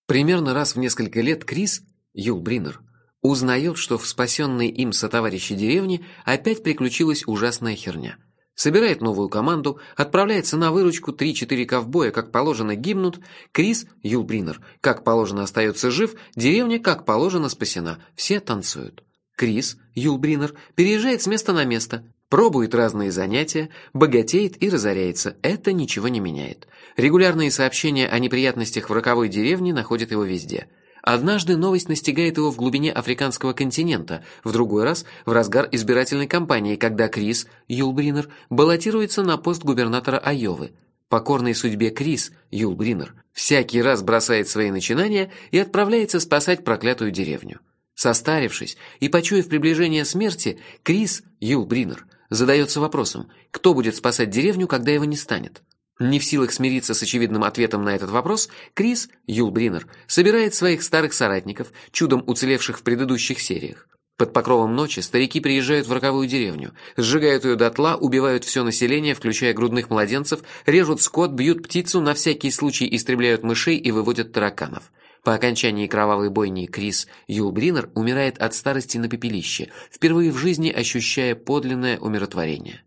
Примерно раз в несколько лет Крис, Юл Бринер, узнает, что в спасенной им сотоварищи деревне опять приключилась ужасная херня. Собирает новую команду, отправляется на выручку, 3-4 ковбоя, как положено, гибнут, Крис, Юл Бринер, как положено, остается жив, деревня, как положено, спасена, все танцуют. Крис, Юл Бринер, переезжает с места на место, пробует разные занятия, богатеет и разоряется, это ничего не меняет. Регулярные сообщения о неприятностях в роковой деревне находят его везде. Однажды новость настигает его в глубине африканского континента, в другой раз в разгар избирательной кампании, когда Крис, Юл Бринер, баллотируется на пост губернатора Айовы. Покорной судьбе Крис, Юл Бринер, всякий раз бросает свои начинания и отправляется спасать проклятую деревню. Состарившись и почуяв приближение смерти, Крис, Юл Бринер, задается вопросом, кто будет спасать деревню, когда его не станет. Не в силах смириться с очевидным ответом на этот вопрос, Крис, Юл Бринер, собирает своих старых соратников, чудом уцелевших в предыдущих сериях. Под покровом ночи старики приезжают в роковую деревню, сжигают ее дотла, убивают все население, включая грудных младенцев, режут скот, бьют птицу, на всякий случай истребляют мышей и выводят тараканов. По окончании кровавой бойни Крис, Юл Бринер, умирает от старости на пепелище, впервые в жизни ощущая подлинное умиротворение.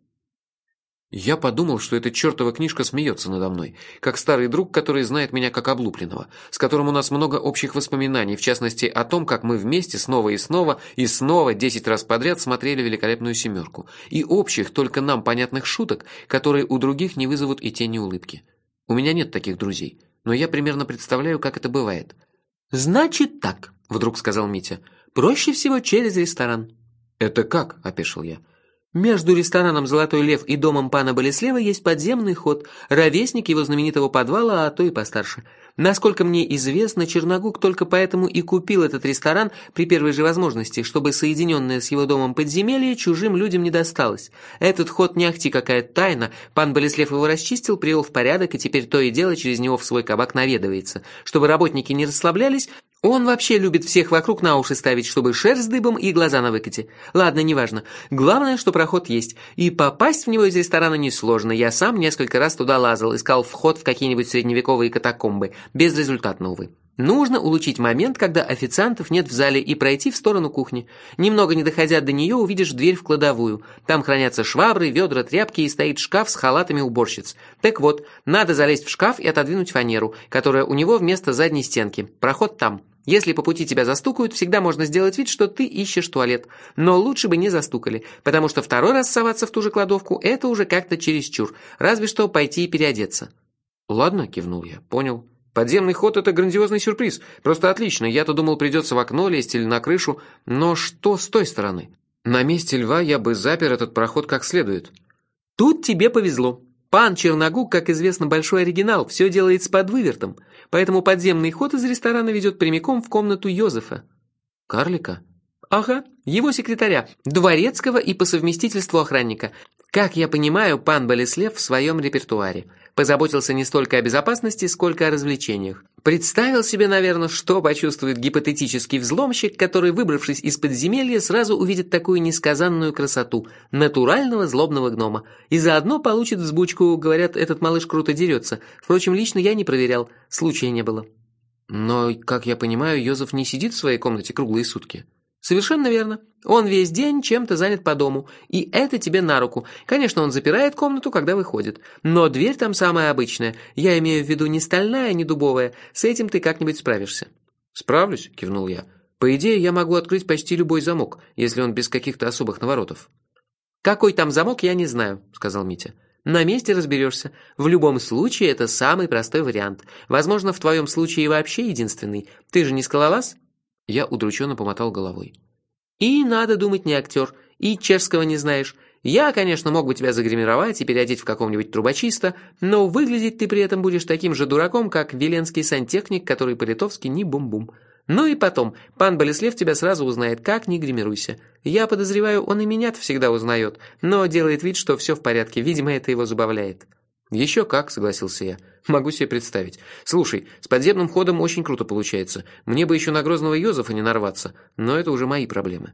Я подумал, что эта чертова книжка смеется надо мной, как старый друг, который знает меня как облупленного, с которым у нас много общих воспоминаний, в частности о том, как мы вместе снова и снова 10 раз подряд смотрели «Великолепную семерку», и общих, только нам понятных шуток, которые у других не вызовут и тени улыбки. У меня нет таких друзей, но я примерно представляю, как это бывает. «Значит так», — вдруг сказал Митя, — «проще всего через ресторан». «Это как?» — опешил я. Между рестораном «Золотой лев» и домом пана Болеслева есть подземный ход, ровесник его знаменитого подвала, а то и постарше. Насколько мне известно, Черногук только поэтому и купил этот ресторан при первой же возможности, чтобы соединенное с его домом подземелье чужим людям не досталось. Этот ход не ахти какая тайна, пан Болеслев его расчистил, привел в порядок, и теперь то и дело через него в свой кабак наведывается. Чтобы работники не расслаблялись, он вообще любит всех вокруг на уши ставить, чтобы шерсть дыбом и глаза на выкате. Ладно, неважно. Главное, что проход есть. И попасть в него из ресторана несложно. Я сам несколько раз туда лазал, искал вход в какие-нибудь средневековые катакомбы. Безрезультатно, увы. Нужно улучшить момент, когда официантов нет в зале, и пройти в сторону кухни. Немного не доходя до нее, увидишь дверь в кладовую. Там хранятся швабры, ведра, тряпки и стоит шкаф с халатами уборщиц. Так вот, надо залезть в шкаф и отодвинуть фанеру, которая у него вместо задней стенки. Проход там. Если по пути тебя застукают, всегда можно сделать вид, что ты ищешь туалет. Но лучше бы не застукали, потому что второй раз соваться в ту же кладовку – это уже как-то чересчур. Разве что пойти и переодеться. «Ладно», – кивнул я, – «понял». Подземный ход – это грандиозный сюрприз. Просто отлично. Я-то думал, придется в окно лезть или на крышу. Но что с той стороны? На месте льва я бы запер этот проход как следует. Тут тебе повезло. Пан Черногук, как известно, большой оригинал. Все делает с подвывертом. Поэтому подземный ход из ресторана ведет прямиком в комнату Йозефа. Карлика? Ага, его секретаря, дворецкого и по совместительству охранника. Как я понимаю, пан Болеслев в своем репертуаре. Позаботился не столько о безопасности, сколько о развлечениях. Представил себе, наверное, что почувствует гипотетический взломщик, который, выбравшись из подземелья, сразу увидит такую несказанную красоту – натурального злобного гнома. И заодно получит взбучку, говорят, этот малыш круто дерется. Впрочем, лично я не проверял, случая не было. Но, как я понимаю, Йозеф не сидит в своей комнате круглые сутки. Совершенно верно. Он весь день чем-то занят по дому, и это тебе на руку. Конечно, он запирает комнату, когда выходит. Но дверь там самая обычная. Я имею в виду не стальная, не дубовая. С этим ты как-нибудь справишься. «Справлюсь», — кивнул я. «По идее, я могу открыть почти любой замок, если он без каких-то особых наворотов». «Какой там замок, я не знаю», — сказал Митя. «На месте разберешься. В любом случае, это самый простой вариант. Возможно, в твоем случае вообще единственный. Ты же не скалолаз?» Я удрученно помотал головой. «И надо думать, не актер, и чешского не знаешь. Я, конечно, мог бы тебя загримировать и переодеть в какого-нибудь трубочиста, но выглядеть ты при этом будешь таким же дураком, как веленский сантехник, который по-литовски не бум-бум. Ну и потом, пан Болеслев тебя сразу узнает, как не гримируйся. Я подозреваю, он и меня-то всегда узнает, но делает вид, что все в порядке, видимо, это его забавляет». «Еще как», — согласился я. «Могу себе представить. Слушай, с подземным ходом очень круто получается. Мне бы еще на грозного Йозефа не нарваться, но это уже мои проблемы».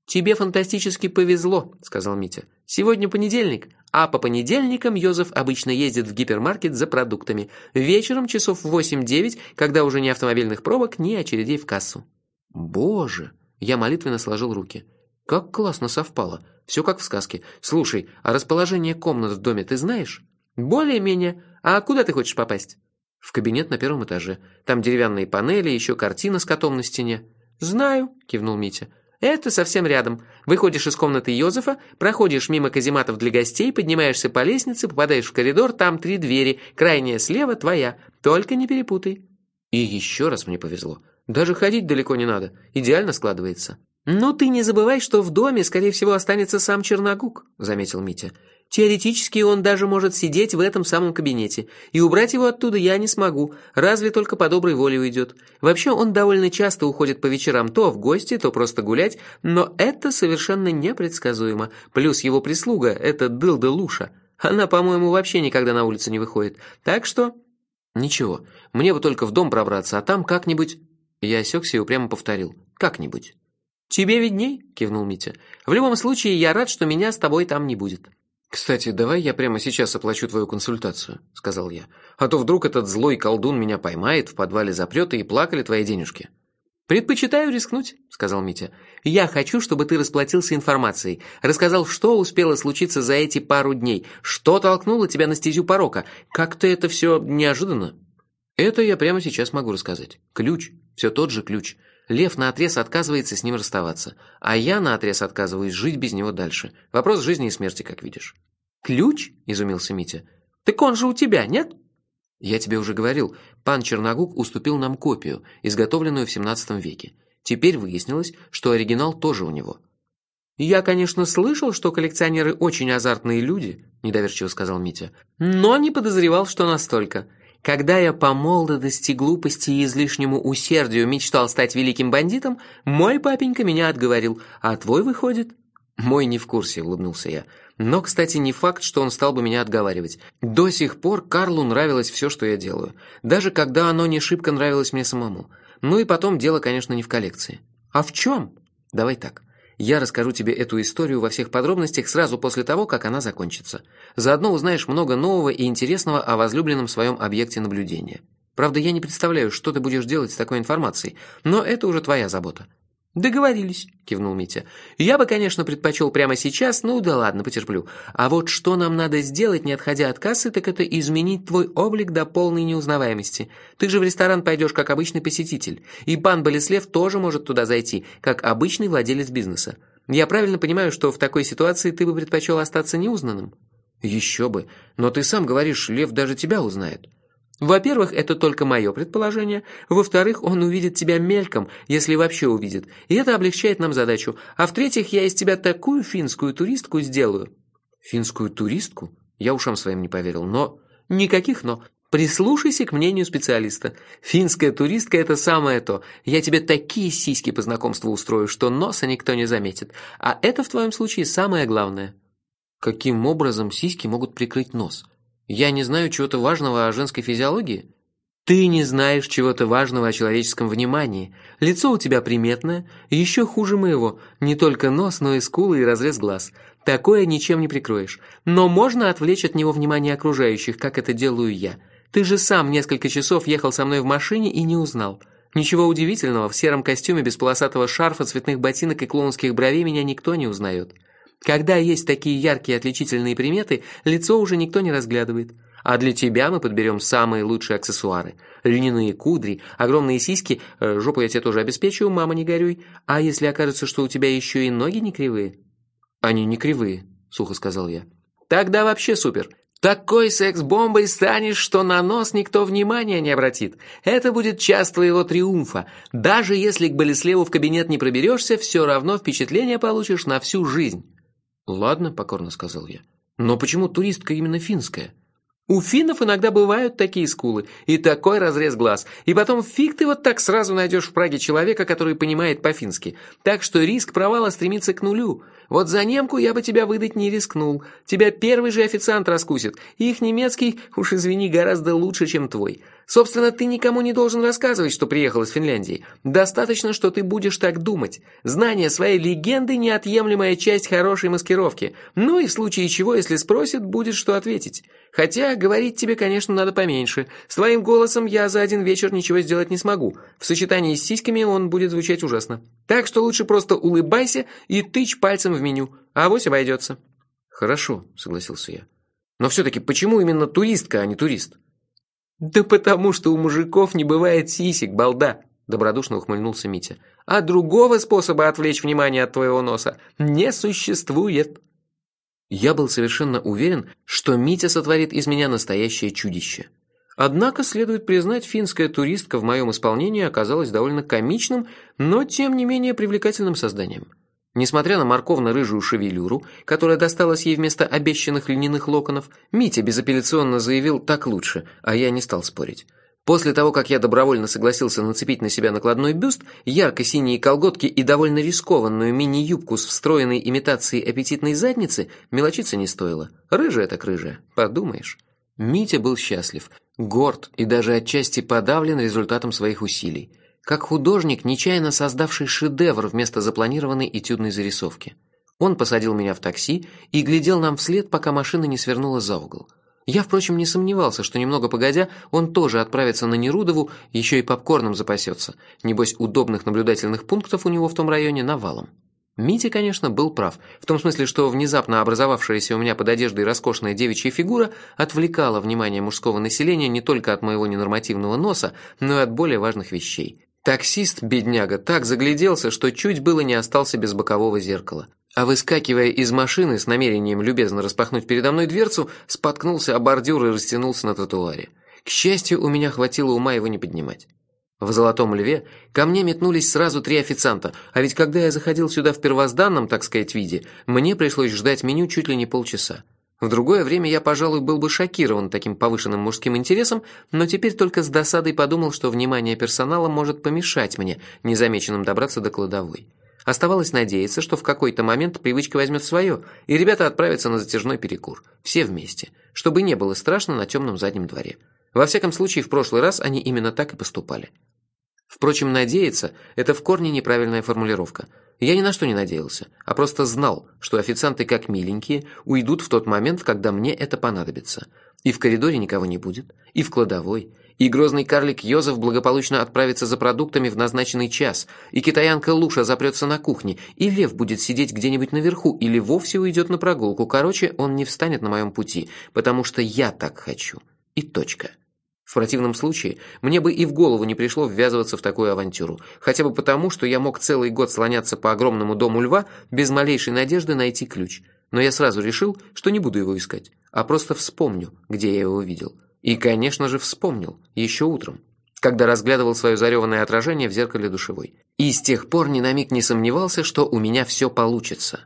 «Тебе фантастически повезло», — сказал Митя. «Сегодня понедельник, а по понедельникам Йозеф обычно ездит в гипермаркет за продуктами. Вечером часов в 8-9, когда уже ни автомобильных пробок, ни очередей в кассу». «Боже!» — я молитвенно сложил руки. «Как классно совпало. Все как в сказке. Слушай, а расположение комнат в доме ты знаешь?» «Более-менее. А куда ты хочешь попасть?» «В кабинет на первом этаже. Там деревянные панели, еще картина с котом на стене». «Знаю», — кивнул Митя. «Это совсем рядом. Выходишь из комнаты Йозефа, проходишь мимо казематов для гостей, поднимаешься по лестнице, попадаешь в коридор, там 3 двери, крайняя слева твоя. Только не перепутай». И еще раз мне повезло. Даже ходить далеко не надо. Идеально складывается. «Но ты не забывай, что в доме, скорее всего, останется сам Черногук», — заметил Митя. «Теоретически он даже может сидеть в этом самом кабинете, и убрать его оттуда я не смогу, разве только по доброй воле уйдет. Вообще он довольно часто уходит по вечерам то в гости, то просто гулять, но это совершенно непредсказуемо. Плюс его прислуга, это дылда Луша. Она, по-моему, вообще никогда на улицу не выходит. Так что...» «Ничего, мне бы только в дом пробраться, а там как-нибудь...» Я осекся и упрямо повторил. «Как-нибудь». «Тебе видней», — кивнул Митя. «В любом случае, я рад, что меня с тобой там не будет». «Кстати, давай я прямо сейчас оплачу твою консультацию», — сказал я. «А то вдруг этот злой колдун меня поймает, в подвале запрет, и плакали твои денежки». «Предпочитаю рискнуть», — сказал Митя. «Я хочу, чтобы ты расплатился информацией, рассказал, что успело случиться за эти пару дней, что толкнуло тебя на стезю порока. Как-то это все неожиданно». «Это я прямо сейчас могу рассказать. Ключ, все тот же ключ. Лев наотрез отказывается с ним расставаться, а я наотрез отказываюсь жить без него дальше. Вопрос жизни и смерти, как видишь». «Ключ?» – изумился Митя. «Так он же у тебя, нет?» «Я тебе уже говорил, пан Черногук уступил нам копию, изготовленную в 17 веке. Теперь выяснилось, что оригинал тоже у него». «Я, конечно, слышал, что коллекционеры очень азартные люди», – недоверчиво сказал Митя, «но не подозревал, что настолько. Когда я по молодости, глупости и излишнему усердию мечтал стать великим бандитом, мой папенька меня отговорил, а твой выходит?» «Мой не в курсе», — улыбнулся я. «Но, кстати, не факт, что он стал бы меня отговаривать. До сих пор Карлу нравилось все, что я делаю. Даже когда оно не шибко нравилось мне самому. Ну и потом дело, конечно, не в коллекции». «А в чем?» «Давай так. Я расскажу тебе эту историю во всех подробностях сразу после того, как она закончится. Заодно узнаешь много нового и интересного о возлюбленном своем объекте наблюдения. Правда, я не представляю, что ты будешь делать с такой информацией, но это уже твоя забота». «Договорились», — кивнул Митя. «Я бы, конечно, предпочел прямо сейчас, ну да ладно, потерплю. А вот что нам надо сделать, не отходя от кассы, так это изменить твой облик до полной неузнаваемости. Ты же в ресторан пойдешь как обычный посетитель, и пан Болеслев тоже может туда зайти, как обычный владелец бизнеса. Я правильно понимаю, что в такой ситуации ты бы предпочел остаться неузнанным?» «Еще бы, но ты сам говоришь, Лев даже тебя узнает». «Во-первых, это только мое предположение. Во-вторых, он увидит тебя мельком, если вообще увидит, и это облегчает нам задачу. А в-третьих, я из тебя такую финскую туристку сделаю». «Финскую туристку?» Я ушам своим не поверил, но... «Никаких «но». Прислушайся к мнению специалиста. Финская туристка – это самое то. Я тебе такие сиськи по знакомству устрою, что носа никто не заметит. А это в твоем случае самое главное». «Каким образом сиськи могут прикрыть нос? Я не знаю чего-то важного о женской физиологии?» «Ты не знаешь чего-то важного о человеческом внимании. Лицо у тебя приметное, еще хуже моего. Не только нос, но и скулы и разрез глаз. Такое ничем не прикроешь. Но можно отвлечь от него внимание окружающих, как это делаю я. Ты же сам несколько часов ехал со мной в машине и не узнал. Ничего удивительного, в сером костюме без полосатого шарфа, цветных ботинок и клоунских бровей меня никто не узнает. Когда есть такие яркие отличительные приметы, лицо уже никто не разглядывает. А для тебя мы подберем самые лучшие аксессуары. Льняные кудри, огромные сиськи, жопу я тебе тоже обеспечу, мама, не горюй. А если окажется, что у тебя еще и ноги не кривые?» «Они не кривые», — сухо сказал я. «Тогда вообще супер. Такой секс-бомбой станешь, что на нос никто внимания не обратит. Это будет час твоего триумфа. Даже если к Болеслеву в кабинет не проберешься, все равно впечатление получишь на всю жизнь». «Ладно», — покорно сказал я. «Но почему туристка именно финская?» «У финнов иногда бывают такие скулы и такой разрез глаз. И потом фиг ты вот так сразу найдешь в Праге человека, который понимает по-фински. Так что риск провала стремится к нулю. Вот за немку я бы тебя выдать не рискнул. Тебя первый же официант раскусит. Их немецкий, уж извини, гораздо лучше, чем твой. Собственно, ты никому не должен рассказывать, что приехал из Финляндии. Достаточно, что ты будешь так думать. Знание своей легенды – неотъемлемая часть хорошей маскировки. Ну и в случае чего, если спросят, будет что ответить. Хотя говорить тебе, конечно, надо поменьше. С твоим голосом я за один вечер ничего сделать не смогу. В сочетании с сиськами он будет звучать ужасно. Так что лучше просто улыбайся и тычь пальцем в меню. Авось обойдется. Хорошо, согласился я. Но все-таки почему именно туристка, а не турист? «Да потому что у мужиков не бывает сисек, балда!» – добродушно ухмыльнулся Митя. «А другого способа отвлечь внимание от твоего носа не существует!» Я был совершенно уверен, что Митя сотворит из меня настоящее чудище. Однако, следует признать, финская туристка в моем исполнении оказалась довольно комичным, но тем не менее привлекательным созданием. Несмотря на морковно-рыжую шевелюру, которая досталась ей вместо обещанных льняных локонов, Митя безапелляционно заявил «так лучше», а я не стал спорить. После того, как я добровольно согласился нацепить на себя накладной бюст, ярко-синие колготки и довольно рискованную мини-юбку с встроенной имитацией аппетитной задницы, мелочиться не стоило. Рыжая так рыжая, подумаешь. Митя был счастлив, горд и даже отчасти подавлен результатом своих усилий. Как художник, нечаянно создавший шедевр вместо запланированной этюдной зарисовки. Он посадил меня в такси и глядел нам вслед, пока машина не свернула за угол. Я, впрочем, не сомневался, что немного погодя, он тоже отправится на Нерудову, еще и попкорном запасется. Небось, удобных наблюдательных пунктов у него в том районе навалом. Митя, конечно, был прав, в том смысле, что внезапно образовавшаяся у меня под одеждой роскошная девичья фигура отвлекала внимание мужского населения не только от моего ненормативного носа, но и от более важных вещей. Таксист, бедняга, так загляделся, что чуть было не остался без бокового зеркала. А выскакивая из машины с намерением любезно распахнуть передо мной дверцу, споткнулся о бордюр и растянулся на тротуаре. К счастью, у меня хватило ума его не поднимать. В «Золотом льве» ко мне метнулись сразу 3 официанта, а ведь когда я заходил сюда в первозданном, так сказать, виде, мне пришлось ждать меню чуть ли не полчаса. В другое время я, пожалуй, был бы шокирован таким повышенным мужским интересом, но теперь только с досадой подумал, что внимание персонала может помешать мне незамеченным добраться до кладовой. Оставалось надеяться, что в какой-то момент привычка возьмет свое, и ребята отправятся на затяжной перекур. Все вместе. Чтобы не было страшно на темном заднем дворе. Во всяком случае, в прошлый раз они именно так и поступали. Впрочем, надеяться – это в корне неправильная формулировка. Я ни на что не надеялся, а просто знал, что официанты, как миленькие, уйдут в тот момент, когда мне это понадобится. И в коридоре никого не будет, и в кладовой, и грозный карлик Йозеф благополучно отправится за продуктами в назначенный час, и китаянка Луша запрется на кухне, и лев будет сидеть где-нибудь наверху или вовсе уйдет на прогулку. Короче, он не встанет на моем пути, потому что я так хочу. И точка. В противном случае мне бы и в голову не пришло ввязываться в такую авантюру, хотя бы потому, что я мог целый год слоняться по огромному дому льва без малейшей надежды найти ключ. Но я сразу решил, что не буду его искать, а просто вспомню, где я его видел. И, конечно же, вспомнил, еще утром, когда разглядывал свое зареванное отражение в зеркале душевой. И с тех пор ни на миг не сомневался, что у меня все получится.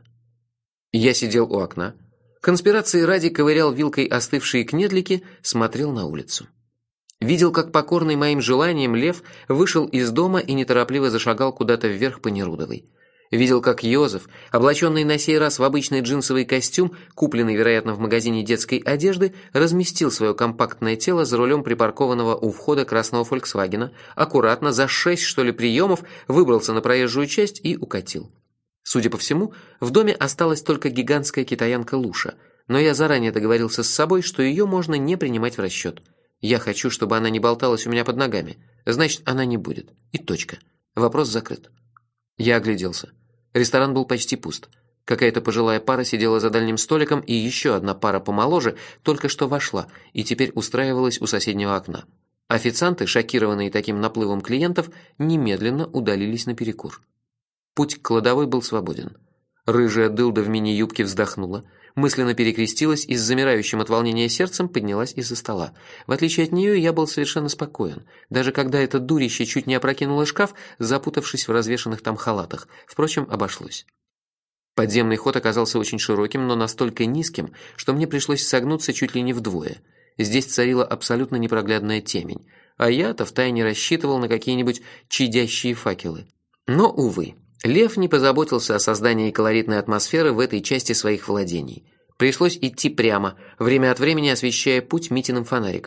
Я сидел у окна, конспирации ради ковырял вилкой остывшие кнедлики, смотрел на улицу. Видел, как покорный моим желаниям лев вышел из дома и неторопливо зашагал куда-то вверх по Нерудовой. Видел, как Йозеф, облаченный на сей раз в обычный джинсовый костюм, купленный, вероятно, в магазине детской одежды, разместил свое компактное тело за рулем припаркованного у входа красного «Фольксвагена», аккуратно за 6, что ли, приемов выбрался на проезжую часть и укатил. Судя по всему, в доме осталась только гигантская китаянка Луша, но я заранее договорился с собой, что ее можно не принимать в расчет. Я хочу, чтобы она не болталась у меня под ногами. Значит, она не будет. И точка. Вопрос закрыт. Я огляделся. Ресторан был почти пуст. Какая-то пожилая пара сидела за дальним столиком, и еще одна пара помоложе только что вошла и теперь устраивалась у соседнего окна. Официанты, шокированные таким наплывом клиентов, немедленно удалились на перекур. Путь к кладовой был свободен. Рыжая дылда в мини-юбке вздохнула, мысленно перекрестилась и с замирающим от волнения сердцем поднялась из-за стола. В отличие от нее, я был совершенно спокоен, даже когда это дурище чуть не опрокинуло шкаф, запутавшись в развешанных там халатах. Впрочем, обошлось. Подземный ход оказался очень широким, но настолько низким, что мне пришлось согнуться чуть ли не вдвое. Здесь царила абсолютно непроглядная темень, а я-то втайне рассчитывал на какие-нибудь чадящие факелы. Но, увы. Лев не позаботился о создании колоритной атмосферы в этой части своих владений. Пришлось идти прямо, время от времени освещая путь Митиным фонариком.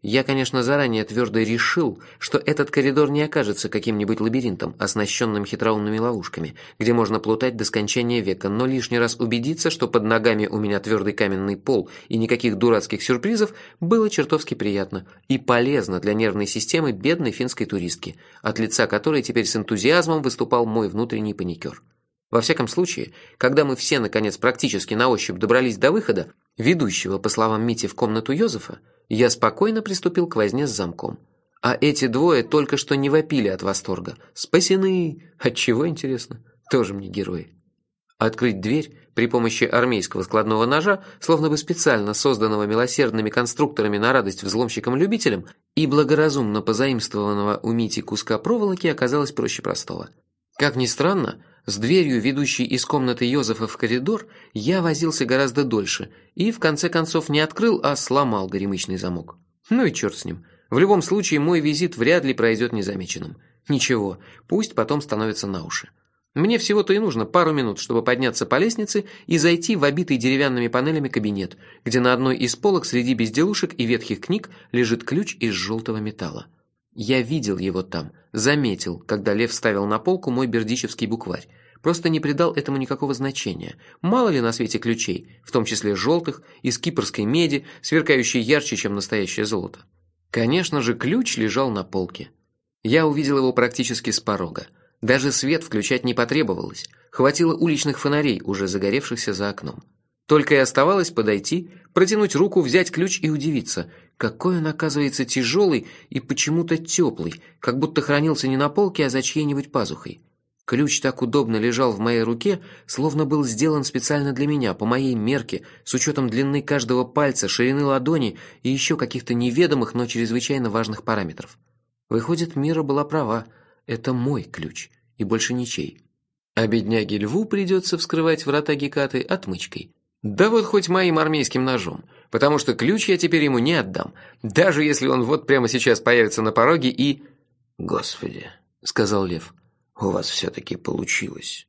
Я, конечно, заранее твердо решил, что этот коридор не окажется каким-нибудь лабиринтом, оснащенным хитроумными ловушками, где можно плутать до скончания века, но лишний раз убедиться, что под ногами у меня твердый каменный пол и никаких дурацких сюрпризов, было чертовски приятно и полезно для нервной системы бедной финской туристки, от лица которой теперь с энтузиазмом выступал мой внутренний паникер. Во всяком случае, когда мы все, наконец, практически на ощупь добрались до выхода, ведущего, по словам Мити, в комнату Йозефа, я спокойно приступил к возне с замком. А эти двое только что не вопили от восторга. Спасены! Отчего, интересно? Тоже мне герои. Открыть дверь при помощи армейского складного ножа, словно бы специально созданного милосердными конструкторами на радость взломщикам-любителям, и благоразумно позаимствованного у Мити куска проволоки, оказалось проще простого. Как ни странно, с дверью, ведущей из комнаты Йозефа в коридор, я возился гораздо дольше и, в конце концов, не открыл, а сломал горемычный замок. Ну и черт с ним. В любом случае, мой визит вряд ли пройдет незамеченным. Ничего, пусть потом становится на уши. Мне всего-то и нужно пару минут, чтобы подняться по лестнице и зайти в обитый деревянными панелями кабинет, где на одной из полок среди безделушек и ветхих книг лежит ключ из желтого металла. Я видел его там, заметил, когда Лев ставил на полку мой бердичевский букварь. Просто не придал этому никакого значения. Мало ли на свете ключей, в том числе желтых, из кипрской меди, сверкающей ярче, чем настоящее золото. Конечно же, ключ лежал на полке. Я увидел его практически с порога. Даже свет включать не потребовалось. Хватило уличных фонарей, уже загоревшихся за окном. Только и оставалось подойти, протянуть руку, взять ключ и удивиться, какой он оказывается тяжелый и почему-то теплый, как будто хранился не на полке, а за чьей-нибудь пазухой. Ключ так удобно лежал в моей руке, словно был сделан специально для меня, по моей мерке, с учетом длины каждого пальца, ширины ладони и еще каких-то неведомых, но чрезвычайно важных параметров. Выходит, Мира была права, это мой ключ, и больше ничей. А бедняге Льву придется вскрывать врата Гекаты отмычкой. Да вот хоть моим армейским ножом, потому что ключ я теперь ему не отдам, даже если он вот прямо сейчас появится на пороге и... «Господи», — сказал Лев, — «у вас все-таки получилось».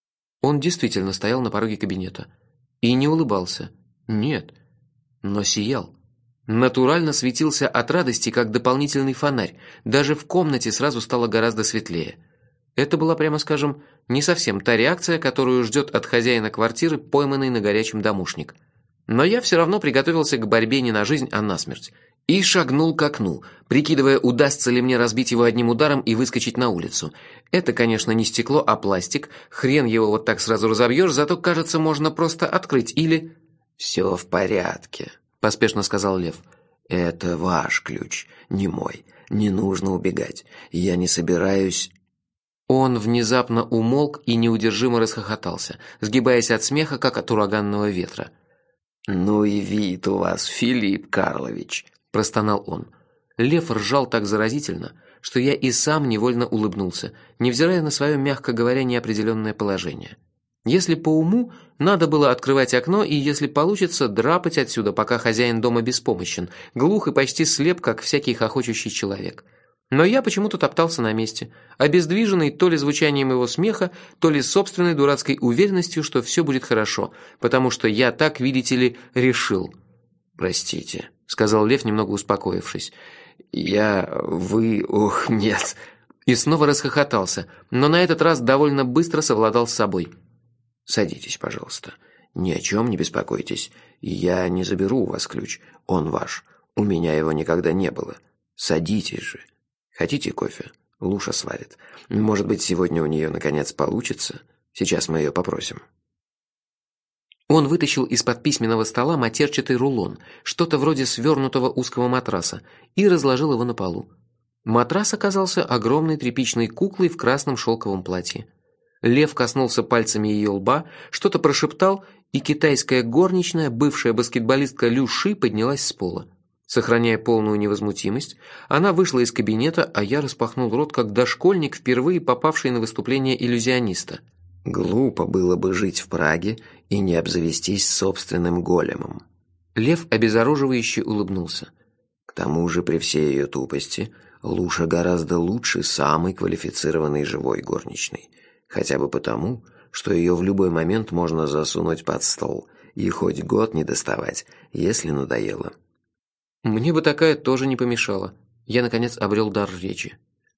Он действительно стоял на пороге кабинета. И не улыбался. Нет, но сиял. Натурально светился от радости, как дополнительный фонарь. Даже в комнате сразу стало гораздо светлее. Это была, прямо скажем, не совсем та реакция, которую ждет от хозяина квартиры пойманный на горячем домушник. Но я все равно приготовился к борьбе не на жизнь, а на смерть. И шагнул к окну, прикидывая, удастся ли мне разбить его одним ударом и выскочить на улицу. Это, конечно, не стекло, а пластик. Хрен его вот так сразу разобьешь, зато, кажется, можно просто открыть или... «Все в порядке», — поспешно сказал Лев. «Это ваш ключ, не мой. Не нужно убегать. Я не собираюсь...» Он внезапно умолк и неудержимо расхохотался, сгибаясь от смеха, как от ураганного ветра. «Ну и вид у вас, Филипп Карлович», – простонал он. Лев ржал так заразительно, что я и сам невольно улыбнулся, невзирая на свое, мягко говоря, неопределенное положение. Если по уму, надо было открывать окно и, если получится, драпать отсюда, пока хозяин дома беспомощен, глух и почти слеп, как всякий хохочущий человек. Но я почему-то топтался на месте, обездвиженный то ли звучанием его смеха, то ли собственной дурацкой уверенностью, что все будет хорошо, потому что я так, видите ли, решил. «Простите», — сказал Лев, немного успокоившись. Ох, нет». И снова расхохотался, но на этот раз довольно быстро совладал с собой. «Садитесь, пожалуйста. Ни о чем не беспокойтесь. Я не заберу у вас ключ. Он ваш. У меня его никогда не было. Садитесь же. Хотите кофе? Луша сварит. Может быть, сегодня у нее наконец получится? Сейчас мы ее попросим». Он вытащил из-под письменного стола матерчатый рулон, что-то вроде свернутого узкого матраса, и разложил его на полу. Матрас оказался огромной тряпичной куклой в красном шелковом платье. Лев коснулся пальцами ее лба, что-то прошептал, и китайская горничная, бывшая баскетболистка Лю Ши, поднялась с пола. Сохраняя полную невозмутимость, она вышла из кабинета, а я распахнул рот, как дошкольник, впервые попавший на выступление иллюзиониста. «Глупо было бы жить в Праге и не обзавестись собственным големом». Лев обезоруживающе улыбнулся. «К тому же, при всей ее тупости, Луша гораздо лучше самой квалифицированной живой горничной. Хотя бы потому, что ее в любой момент можно засунуть под стол и хоть год не доставать, если надоело». Мне бы такая тоже не помешала. Я, наконец, обрел дар речи.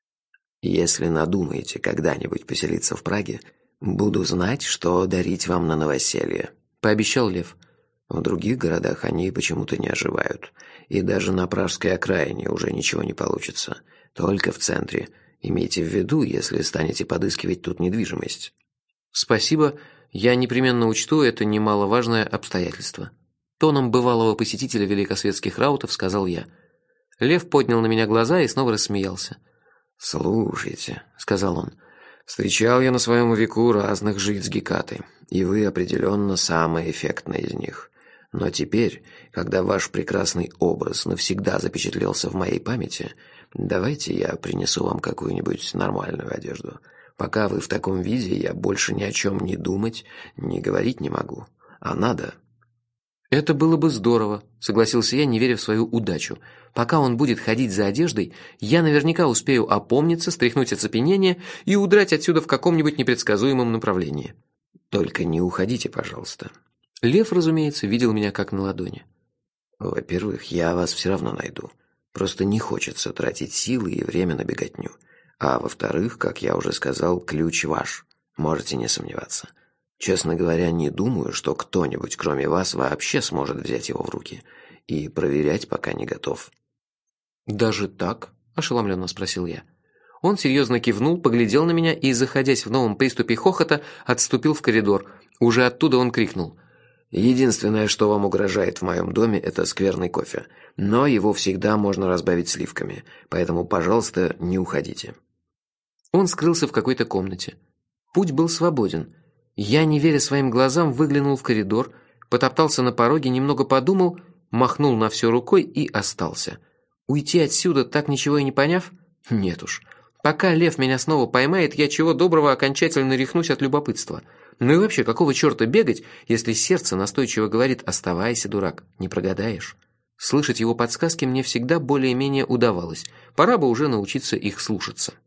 Если надумаете когда-нибудь поселиться в Праге, буду знать, что дарить вам на новоселье», — пообещал Лев. «В других городах они почему-то не оживают. И даже на пражской окраине уже ничего не получится. Только в центре. Имейте в виду, если станете подыскивать тут недвижимость». «Спасибо, я непременно учту это немаловажное обстоятельство». Тоном бывалого посетителя великосветских раутов сказал я. Лев поднял на меня глаза и снова рассмеялся. «Слушайте», — сказал он, — «встречал я на своем веку разных жиц Гекаты, и вы определенно самая эффектная из них. Но теперь, когда ваш прекрасный образ навсегда запечатлелся в моей памяти, давайте я принесу вам какую-нибудь нормальную одежду. Пока вы в таком виде, я больше ни о чем не думать, ни говорить не могу. А надо...» «Это было бы здорово», — согласился я, не веря в свою удачу. «Пока он будет ходить за одеждой, я наверняка успею опомниться, стряхнуть оцепенение и удрать отсюда в каком-нибудь непредсказуемом направлении». «Только не уходите, пожалуйста». Лев, разумеется, видел меня как на ладони. «Во-первых, я вас все равно найду. Просто не хочется тратить силы и время на беготню. А во-вторых, как я уже сказал, ключ ваш. Можете не сомневаться. Честно говоря, не думаю, что кто-нибудь, кроме вас, вообще сможет взять его в руки. И проверять пока не готов». «Даже так?» – ошеломленно спросил я. Он серьезно кивнул, поглядел на меня и, заходясь в новом приступе хохота, отступил в коридор. Уже оттуда он крикнул: «Единственное, что вам угрожает в моем доме, это скверный кофе. Но его всегда можно разбавить сливками. Поэтому, пожалуйста, не уходите». Он скрылся в какой-то комнате. Путь был свободен. Я, не веря своим глазам, выглянул в коридор, потоптался на пороге, немного подумал, махнул на все рукой и остался. Уйти отсюда, так ничего и не поняв? Нет уж. Пока Лев меня снова поймает, я чего доброго окончательно рехнусь от любопытства. Ну и вообще, какого черта бегать, если сердце настойчиво говорит: «Оставайся, дурак, не прогадаешь». Слышать его подсказки мне всегда более-менее удавалось. Пора бы уже научиться их слушаться.